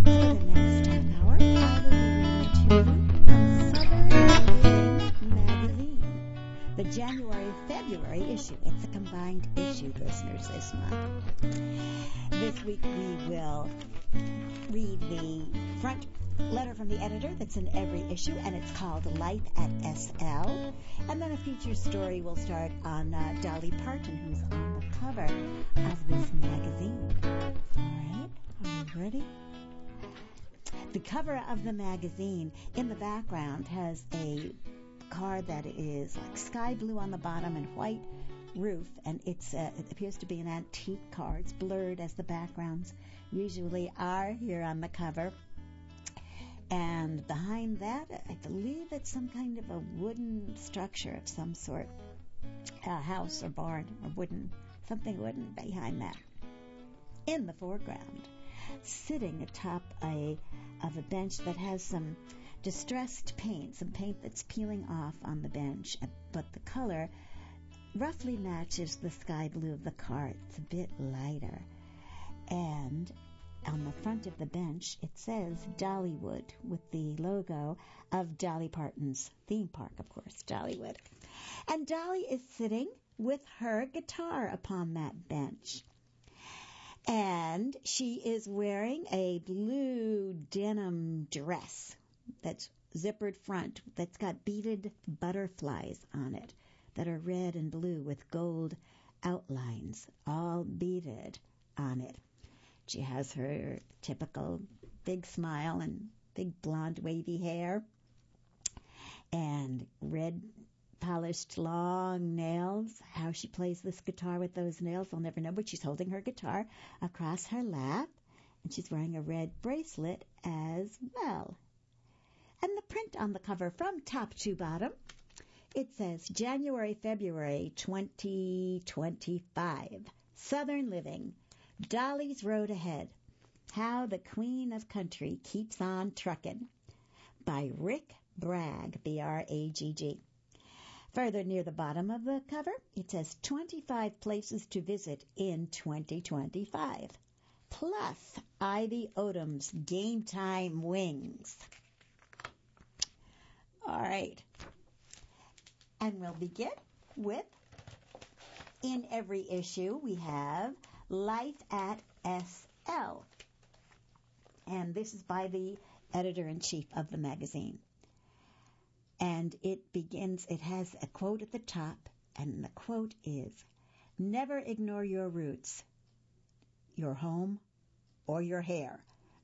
For the next half hour, I will be reading to you from Southern Living magazine, the January-February issue. It's a combined issue, listeners, this month. This week we will read the front letter from the editor that's in every issue, and it's called Life at SL. And then a feature story will start on Dolly Parton, who's on the cover of this magazine. All right, are you ready? The cover of the magazine in the background has a car that is like sky blue on the bottom and white roof, and it appears to be an antique car. It's blurred as the backgrounds usually are here on the cover. And behind that, I believe it's some kind of a wooden structure of some sort, a house or barn or something wooden behind that. In the foreground, sitting atop of a bench that has some distressed paint, some paint that's peeling off on the bench, but the color roughly matches the sky blue of the car. It's a bit lighter. And on the front of the bench, it says Dollywood with the logo of Dolly Parton's theme park, of course, Dollywood. And Dolly is sitting with her guitar upon that bench. And she is wearing a blue denim dress that's zippered front, that's got beaded butterflies on it that are red and blue with gold outlines, all beaded on it. She has her typical big smile and big blonde wavy hair and red polished long nails. How she plays this guitar with those nails, I'll never know, but she's holding her guitar across her lap, and she's wearing a red bracelet as well. And the print on the cover from top to bottom, it says January-February 2025, Southern Living, Dolly's Road Ahead, How the Queen of Country Keeps on Truckin', by Rick Bragg, B-R-A-G-G. Further near the bottom of the cover, it says 25 places to visit in 2025, plus Ivy Odom's Game Time Wings. All right. And we'll begin with, in every issue, we have Life at SL. And this is by the editor-in-chief of the magazine. And it has a quote at the top, and the quote is, "Never ignore your roots, your home, or your hair."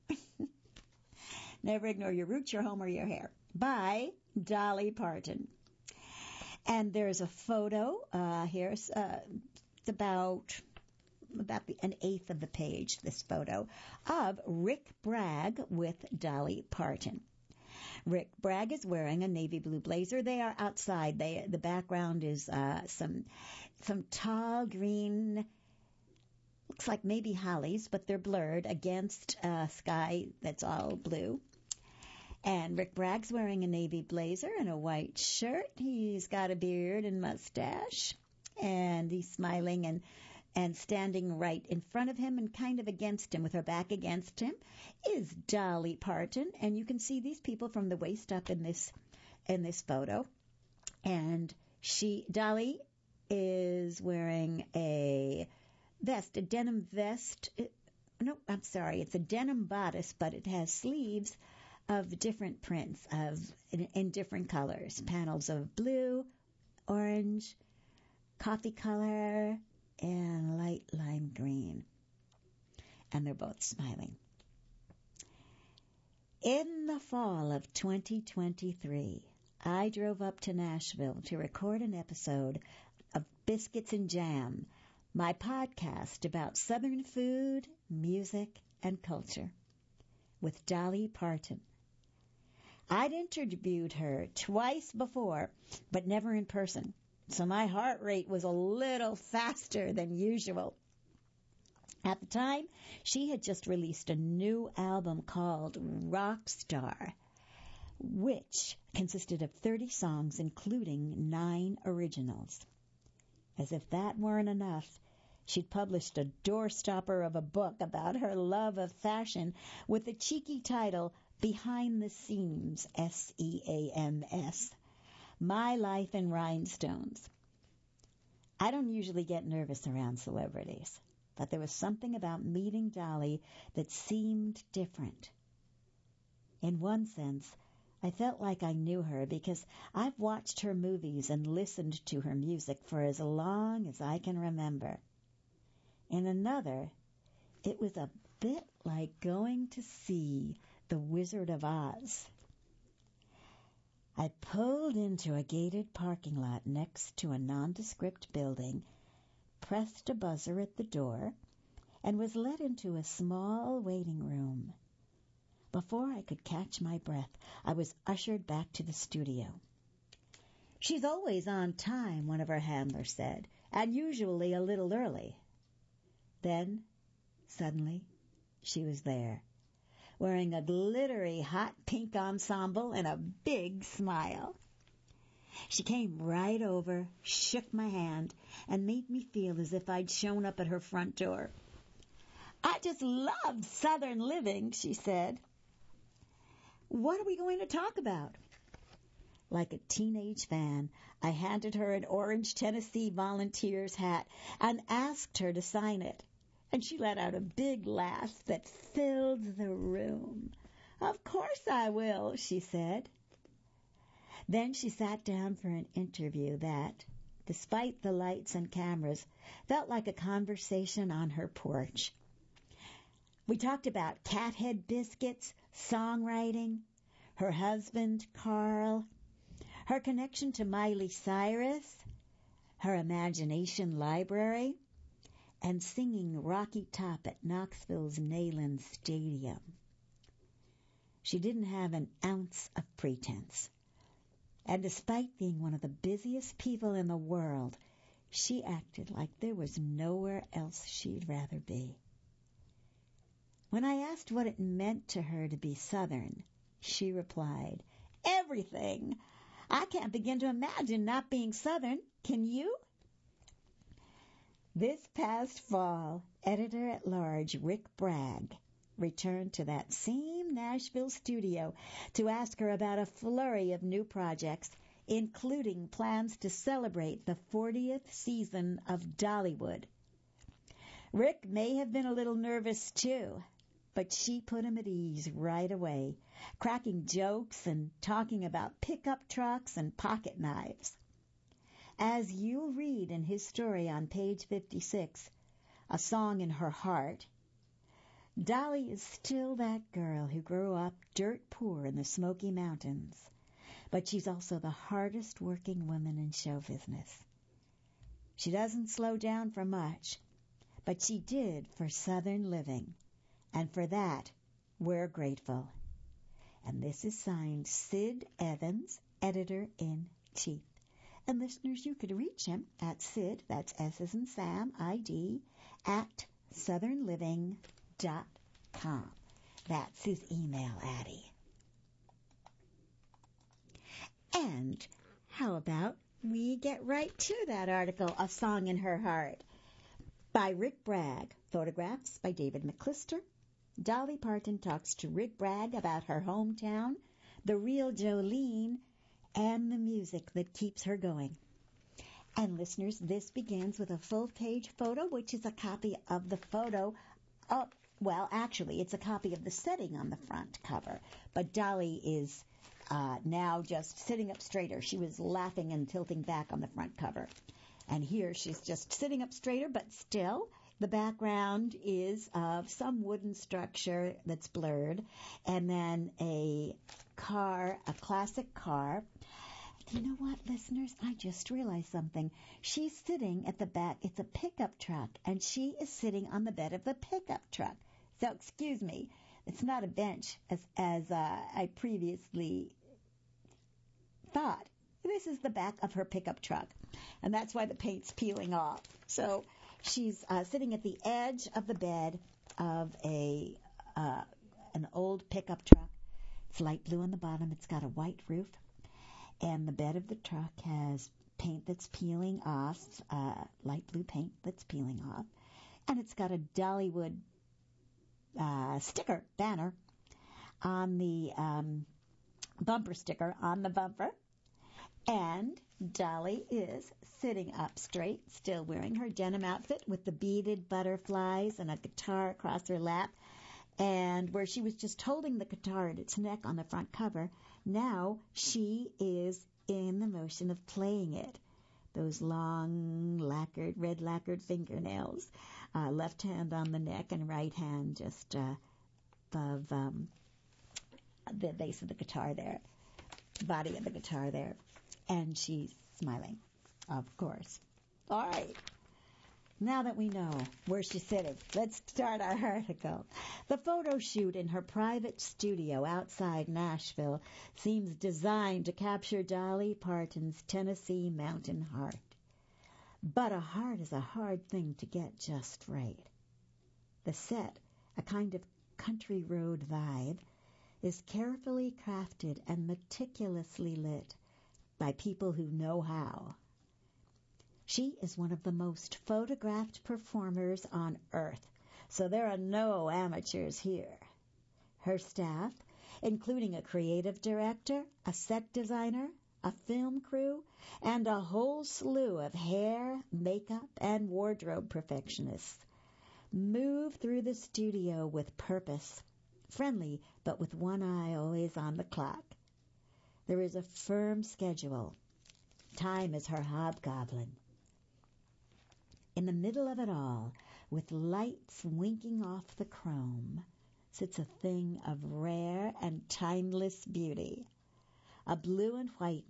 Never ignore your roots, your home, or your hair, by Dolly Parton. And there's a photo here. It's about an eighth of the page, this photo, of Rick Bragg with Dolly Parton. Rick Bragg is wearing a navy blue blazer. They are outside. The background is some tall green, looks like maybe hollies, but they're blurred against sky that's all blue. And Rick Bragg's wearing a navy blazer and a white shirt. He's got a beard and mustache, and he's smiling and standing right in front of him and kind of against him, with her back against him, is Dolly Parton. And you can see these people from the waist up in this photo. And Dolly is wearing a vest, a denim vest. No, I'm sorry, it's a denim bodice, but it has sleeves of different prints in different colors, panels of blue, orange, coffee color, and light lime green. And they're both smiling. In the fall of 2023, I drove up to Nashville to record an episode of Biscuits and Jam, my podcast about Southern food, music, and culture, with Dolly Parton. I'd interviewed her twice before, but never in person, so my heart rate was a little faster than usual. At the time, she had just released a new album called Rockstar, which consisted of 30 songs, including 9 originals. As if that weren't enough, She'd published a doorstopper of a book about her love of fashion with the cheeky title Behind the Seams, SEAMS, My Life in Rhinestones. I don't usually get nervous around celebrities, but there was something about meeting Dolly that seemed different. In one sense, I felt like I knew her because I've watched her movies and listened to her music for as long as I can remember. In another, it was a bit like going to see The Wizard of Oz. I pulled into a gated parking lot next to a nondescript building, pressed a buzzer at the door, and was led into a small waiting room. Before I could catch my breath, I was ushered back to the studio. "She's always on time," one of her handlers said, "and usually a little early." Then, suddenly, she was there, wearing a glittery hot pink ensemble and a big smile. She came right over, shook my hand, and made me feel as if I'd shown up at her front door. "I just loved Southern Living," she said. "What are we going to talk about?" Like a teenage fan, I handed her an orange Tennessee Volunteers hat and asked her to sign it. And she let out a big laugh that filled the room. "Of course I will," she said. Then she sat down for an interview that, despite the lights and cameras, felt like a conversation on her porch. We talked about cathead biscuits, songwriting, her husband, Carl, her connection to Miley Cyrus, her imagination library, and singing Rocky Top at Knoxville's Neyland Stadium. She didn't have an ounce of pretense. And despite being one of the busiest people in the world, she acted like there was nowhere else she'd rather be. When I asked what it meant to her to be Southern, she replied, "Everything. I can't begin to imagine not being Southern. Can you?" This past fall, editor-at-large Rick Bragg returned to that same Nashville studio to ask her about a flurry of new projects, including plans to celebrate the 40th season of Dollywood. Rick may have been a little nervous too, but she put him at ease right away, cracking jokes and talking about pickup trucks and pocket knives. As you'll read in his story on page 56, A Song in Her Heart, Dolly is still that girl who grew up dirt poor in the Smoky Mountains, but she's also the hardest working woman in show business. She doesn't slow down for much, but she did for Southern Living, and for that we're grateful. And this is signed Sid Evans, Editor-in-Chief. And listeners, you could reach him at Sid, that's S as in Sam, ID, at southernliving.com. That's his email, Addie. And how about we get right to that article, A Song in Her Heart, by Rick Bragg. Photographs by David McClister. Dolly Parton talks to Rick Bragg about her hometown, the real Jolene, and the music that keeps her going. And listeners, this begins with a full-page photo, which is a copy of the photo. Well, actually, it's a copy of the setting on the front cover. But Dolly is now just sitting up straighter. She was laughing and tilting back on the front cover. And here she's just sitting up straighter, but still the background is of some wooden structure that's blurred, and then a car, a classic car. You know what, listeners? I just realized something. She's sitting at the back. It's a pickup truck, and she is sitting on the bed of the pickup truck. So, excuse me, it's not a bench as I previously thought. This is the back of her pickup truck, and that's why the paint's peeling off. So she's sitting at the edge of the bed of an old pickup truck. It's light blue on the bottom. It's got a white roof, and the bed of the truck has paint that's peeling off, light blue paint that's peeling off, and it's got a Dollywood sticker, banner, on the bumper sticker on the bumper. And Dolly is sitting up straight, still wearing her denim outfit with the beaded butterflies and a guitar across her lap. And where she was just holding the guitar at its neck on the front cover, now she is in the motion of playing it. Those long, red lacquered fingernails, left hand on the neck and right hand just above the base of the guitar there, body of the guitar there. And she's smiling, of course. All right. Now that we know where she's sitting, let's start our article. The photo shoot in her private studio outside Nashville seems designed to capture Dolly Parton's Tennessee mountain heart. But a heart is a hard thing to get just right. The set, a kind of country road vibe, is carefully crafted and meticulously lit by people who know how. She is one of the most photographed performers on earth, so there are no amateurs here. Her staff, including a creative director, a set designer, a film crew, and a whole slew of hair, makeup, and wardrobe perfectionists, move through the studio with purpose, friendly but with one eye always on the clock. There is a firm schedule. Time is her hobgoblin. In the middle of it all, with lights winking off the chrome, sits a thing of rare and timeless beauty. A blue and white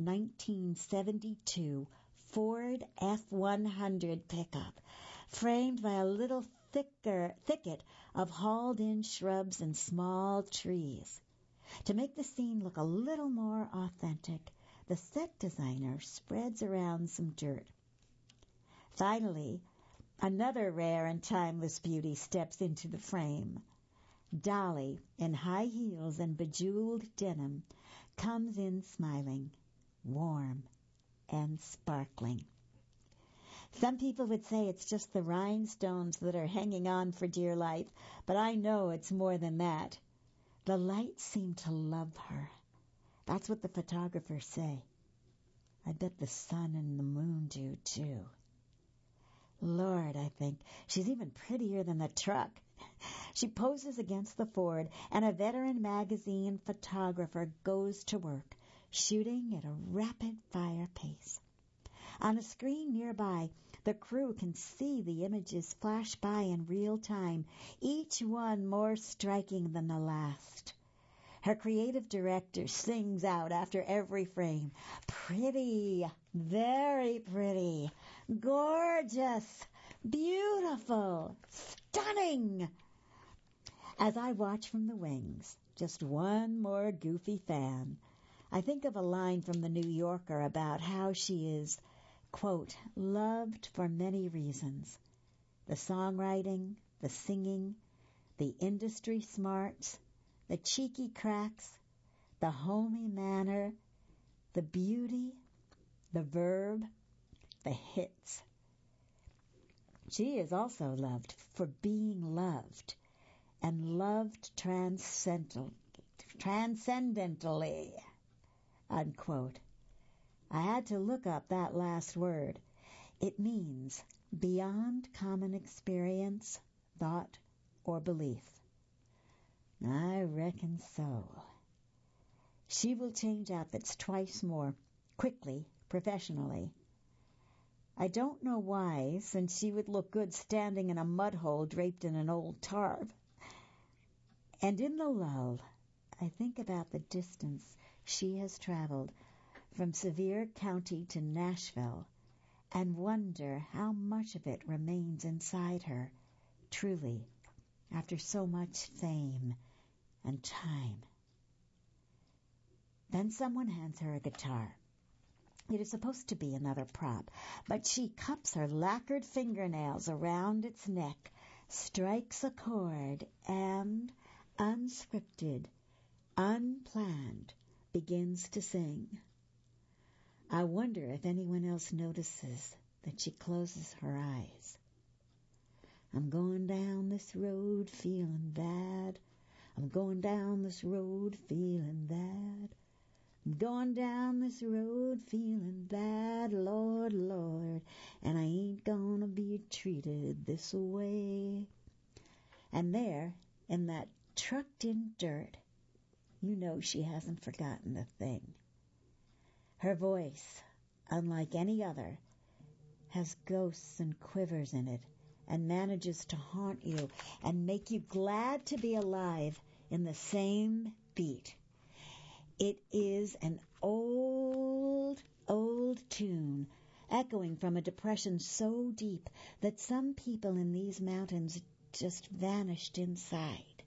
1972 Ford F-100 pickup, framed by a little thicket of hauled-in shrubs and small trees. To make the scene look a little more authentic, the set designer spreads around some dirt. Finally, another rare and timeless beauty steps into the frame. Dolly, in high heels and bejeweled denim, comes in smiling, warm, and sparkling. Some people would say it's just the rhinestones that are hanging on for dear life, but I know it's more than that. The lights seem to love her. That's what the photographers say. I bet the sun and the moon do, too. Lord, I think, she's even prettier than the truck. She poses against the Ford, and a veteran magazine photographer goes to work, shooting at a rapid-fire pace. On a screen nearby, the crew can see the images flash by in real time, each one more striking than the last. Her creative director sings out after every frame, "Pretty, very pretty, gorgeous, beautiful, stunning." As I watch from the wings, just one more goofy fan, I think of a line from the New Yorker about how she is, quote, loved for many reasons. The songwriting, the singing, the industry smarts, the cheeky cracks, the homey manner, the beauty, the verb, the hits. She is also loved for being loved, and loved transcendentally, unquote. I had to look up that last word. It means beyond common experience, thought, or belief. I reckon so. She will change outfits twice more, quickly, professionally. I don't know why, since she would look good standing in a mud hole draped in an old tarp. And in the lull, I think about the distance she has traveled from Sevier County to Nashville, and wonder how much of it remains inside her, truly, after so much fame and time. Then someone hands her a guitar. It is supposed to be another prop, but she cups her lacquered fingernails around its neck, strikes a chord, and, unscripted, unplanned, begins to sing. I wonder if anyone else notices that she closes her eyes. I'm going down this road feeling bad. I'm going down this road feeling bad. I'm going down this road feeling bad, Lord, Lord, and I ain't gonna be treated this way. And there, in that trucked-in dirt, you know she hasn't forgotten a thing. Her voice, unlike any other, has ghosts and quivers in it, and manages to haunt you and make you glad to be alive in the same beat. It is an old, old tune, echoing from a depression so deep that some people in these mountains just vanished inside.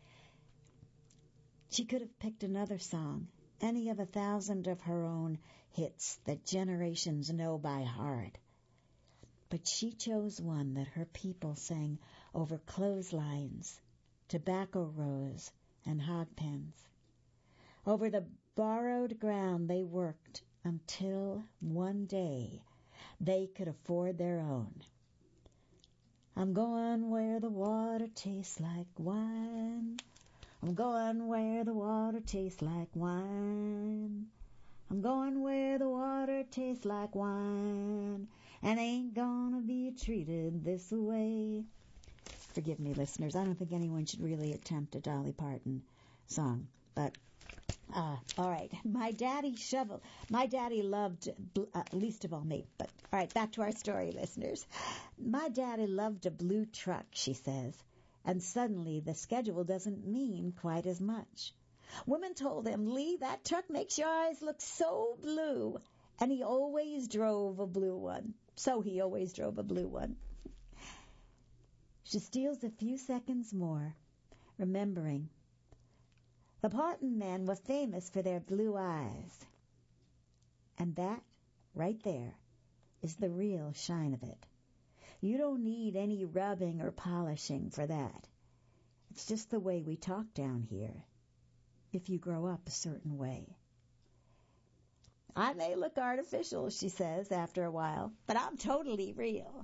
She could have picked another song, any of 1,000 of her own hits that generations know by heart. But she chose one that her people sang over clotheslines, tobacco rows, and hog pens. Over the borrowed ground they worked until one day they could afford their own. I'm going where the water tastes like wine. I'm going where the water tastes like wine. I'm going where the water tastes like wine, and ain't gonna be treated this way. Forgive me, listeners. I don't think anyone should really attempt a Dolly Parton song, but all right. My daddy loved, least of all me, but all right, back to our story, listeners. My daddy loved a blue truck, she says, and suddenly the schedule doesn't mean quite as much. Women told him, Lee, that truck makes your eyes look so blue. And he always drove a blue one. So he always drove a blue one. She steals a few seconds more, remembering. The Parton men were famous for their blue eyes. And that, right there, is the real shine of it. You don't need any rubbing or polishing for that. It's just the way we talk down here. If you grow up a certain way. I may look artificial, she says after a while, but I'm totally real.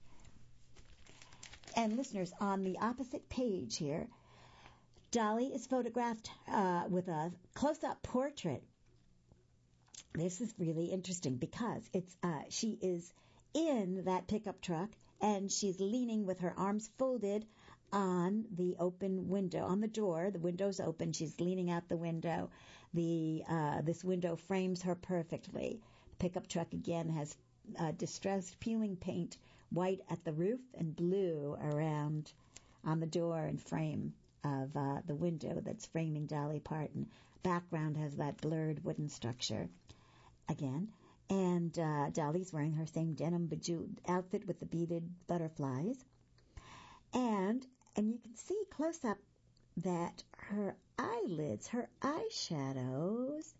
And listeners, on the opposite page here, Dolly is photographed with a close-up portrait. This is really interesting because she is in that pickup truck and she's leaning with her arms folded on the open window, on the door. The window's open. She's leaning out the window. This window frames her perfectly. The pickup truck again has distressed peeling paint, white at the roof and blue around on the door and frame of the window that's framing Dolly Parton. Background has that blurred wooden structure again. And Dolly's wearing her same denim bejeweled outfit with the beaded butterflies. And you can see close up that her eyelids, her eyeshadows,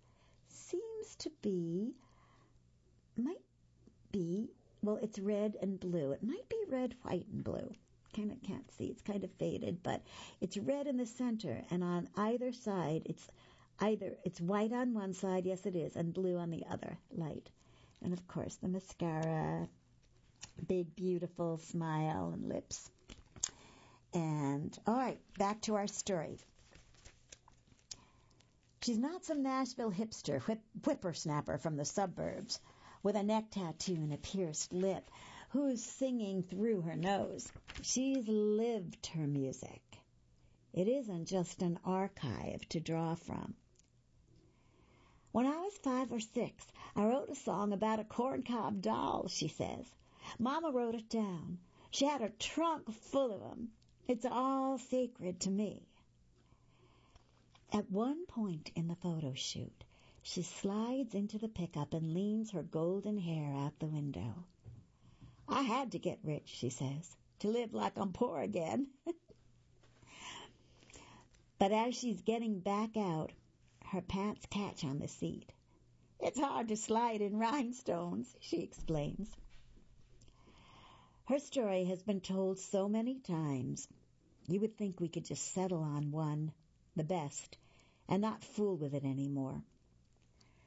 might be, well, it's red and blue. It might be red, white, and blue. Kind of can't see. It's kind of faded, but it's red in the center, and on either side, it's white on one side, yes it is, and blue on the other, light. And of course, the mascara, big, beautiful smile and lips. And, all right, back to our story. She's not some Nashville hipster, whippersnapper from the suburbs with a neck tattoo and a pierced lip who's singing through her nose. She's lived her music. It isn't just an archive to draw from. When I was 5 or 6, I wrote a song about a corncob doll, she says. Mama wrote it down. She had a trunk full of them. It's all sacred to me. At one point in the photo shoot, she slides into the pickup and leans her golden hair out the window. I had to get rich, she says, to live like I'm poor again. But as she's getting back out, her pants catch on the seat. It's hard to slide in rhinestones, she explains. Her story has been told so many times, you would think we could just settle on one, the best, and not fool with it anymore.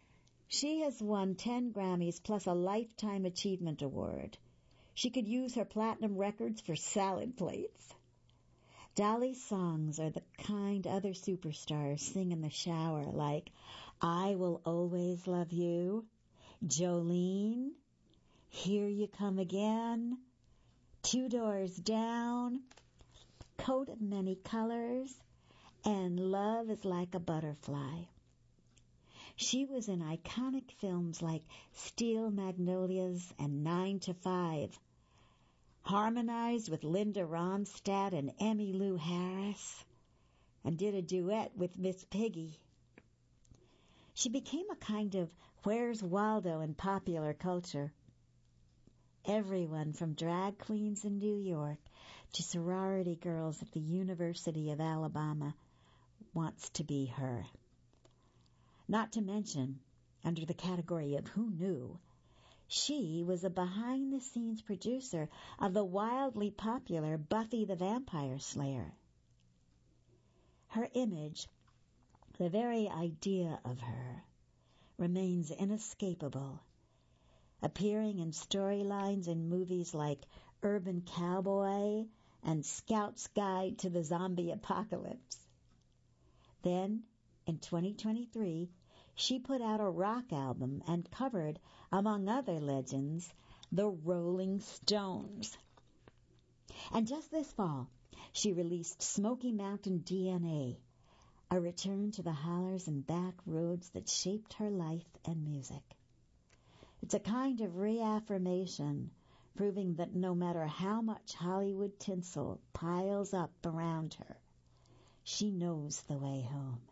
She has won 10 Grammys plus a Lifetime Achievement Award. She could use her platinum records for salad plates. Dolly's songs are the kind other superstars sing in the shower, like I Will Always Love You, Jolene, Here You Come Again, Two Doors Down, Coat of Many Colors, and Love is Like a Butterfly. She was in iconic films like Steel Magnolias and 9 to 5, harmonized with Linda Ronstadt and Emmylou Harris, and did a duet with Miss Piggy. She became a kind of Where's Waldo in popular culture. Everyone from drag queens in New York to sorority girls at the University of Alabama wants to be her. Not to mention, under the category of Who Knew, she was a behind-the-scenes producer of the wildly popular Buffy the Vampire Slayer. Her image, the very idea of her, remains inescapable, appearing in storylines in movies like Urban Cowboy and Scout's Guide to the Zombie Apocalypse. Then, in 2023, she put out a rock album and covered, among other legends, the Rolling Stones. And just this fall, she released Smoky Mountain DNA, a return to the hollers and back roads that shaped her life and music. It's a kind of reaffirmation, proving that no matter how much Hollywood tinsel piles up around her, she knows the way home.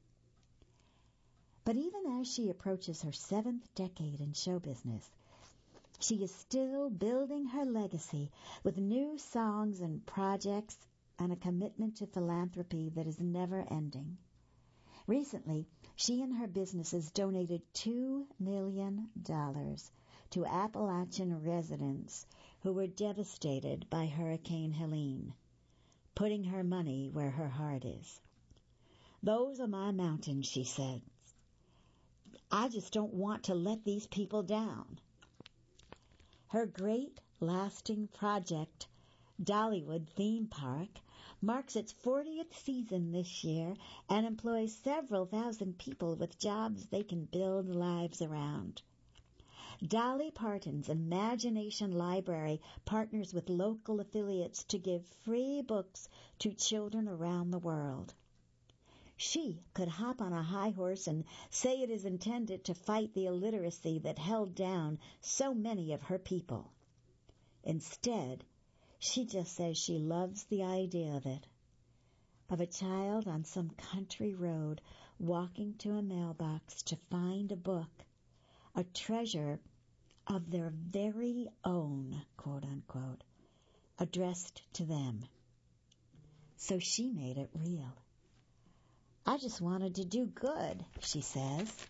But even as she approaches her 7th decade in show business, she is still building her legacy with new songs and projects and a commitment to philanthropy that is never ending. Recently, she and her businesses donated $2 million to Appalachian residents who were devastated by Hurricane Helene, putting her money where her heart is. Those are my mountains, she said. I just don't want to let these people down. Her great, lasting project, Dollywood Theme Park, marks its 40th season this year and employs several thousand people with jobs they can build lives around. Dolly Parton's Imagination Library partners with local affiliates to give free books to children around the world. She could hop on a high horse and say it is intended to fight the illiteracy that held down so many of her people. Instead, she just says she loves the idea of it, of a child on some country road walking to a mailbox to find a book, a treasure of their very own, quote unquote, addressed to them. So she made it real. I just wanted to do good, she says.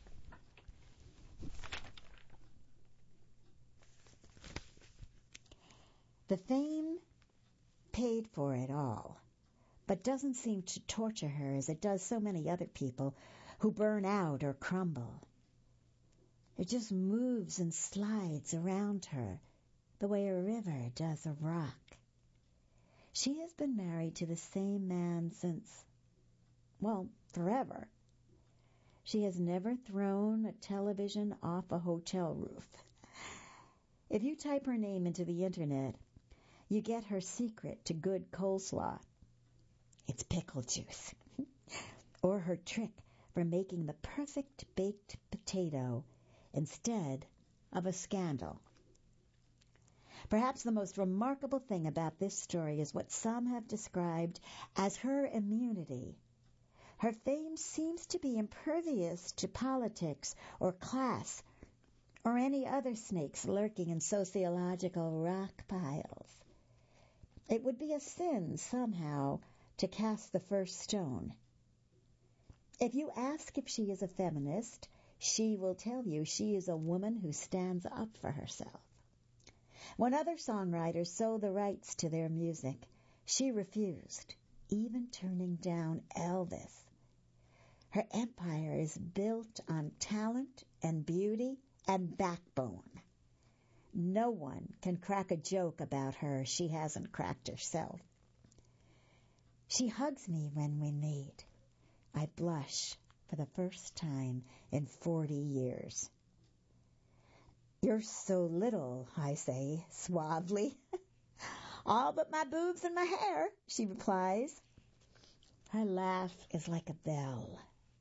The fame paid for it all, but doesn't seem to torture her as it does so many other people who burn out or crumble. It just moves and slides around her the way a river does a rock. She has been married to the same man since, forever. She has never thrown a television off a hotel roof. If you type her name into the internet, you get her secret to good coleslaw. It's pickle juice. Or her trick for making the perfect baked potato instead of a scandal. Perhaps the most remarkable thing about this story is what some have described as her immunity. Her fame seems to be impervious to politics or class or any other snakes lurking in sociological rock piles. It would be a sin somehow to cast the first stone. If you ask if she is a feminist, she will tell you she is a woman who stands up for herself. When other songwriters sold the rights to their music, she refused, even turning down Elvis. Her empire is built on talent and beauty and backbone. No one can crack a joke about her she hasn't cracked herself. She hugs me when we meet. I blush for the first time in 40 years. "You're so little," I say suavely. "All but my boobs and my hair," she replies. Her laugh is like a bell.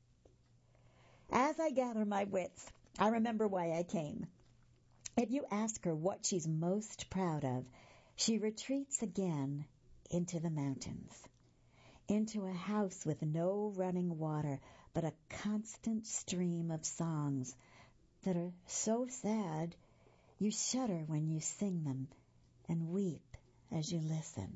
As I gather my wits, I remember why I came. If you ask her what she's most proud of, she retreats again into the mountains, into a house with no running water, but a constant stream of songs that are so sad you shudder when you sing them and weep as you listen.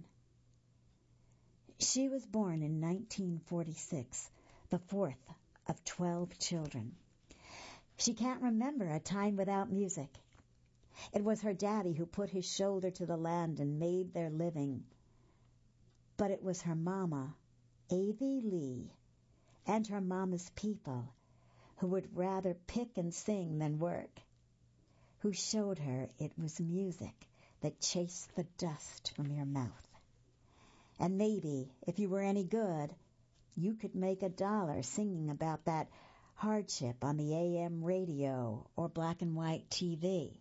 She was born in 1946, the fourth of 12 children. She can't remember a time without music. It was her daddy who put his shoulder to the land and made their living. But it was her mama, Avie Lee, and her mama's people who would rather pick and sing than work, who showed her it was music that chased the dust from your mouth. And maybe, if you were any good, you could make $1 singing about that hardship on the AM radio or black and white TV.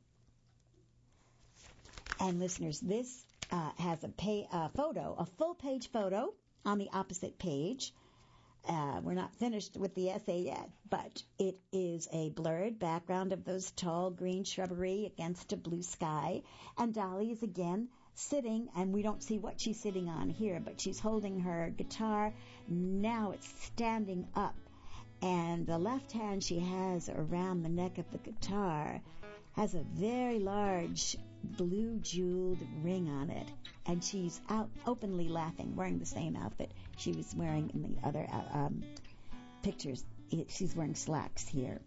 And listeners, this has a full-page photo on the opposite page. We're not finished with the essay yet, but it is a blurred background of those tall green shrubbery against a blue sky. And Dolly is again sitting, and we don't see what she's sitting on here, but she's holding her guitar. Now it's standing up, and the left hand she has around the neck of the guitar has a very large blue jeweled ring on it, and she's out openly laughing, wearing the same outfit she was wearing in the other pictures. She's wearing slacks here,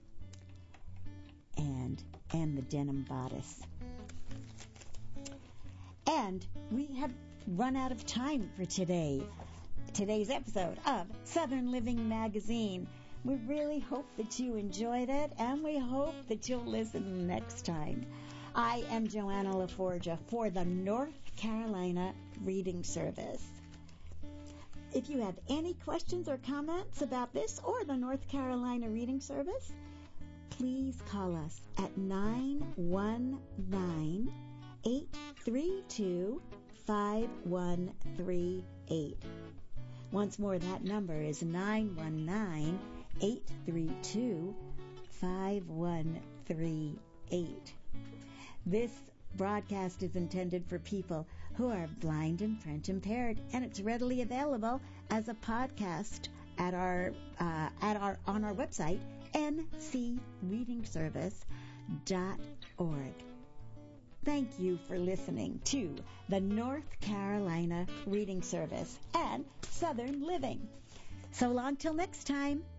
and the denim bodice. And we have run out of time for today's episode of Southern Living Magazine. We really hope that you enjoyed it, and we hope that you'll listen next time. I am Joanna LaForgia for the North Carolina Reading Service. If you have any questions or comments about this or the North Carolina Reading Service, please call us at 919-832-5138. Once more, that number is 919-832-5138. This broadcast is intended for people who are blind and print impaired, and it's readily available as a podcast on our website, ncreadingservice.org. Thank you for listening to the North Carolina Reading Service and Southern Living. So long till next time.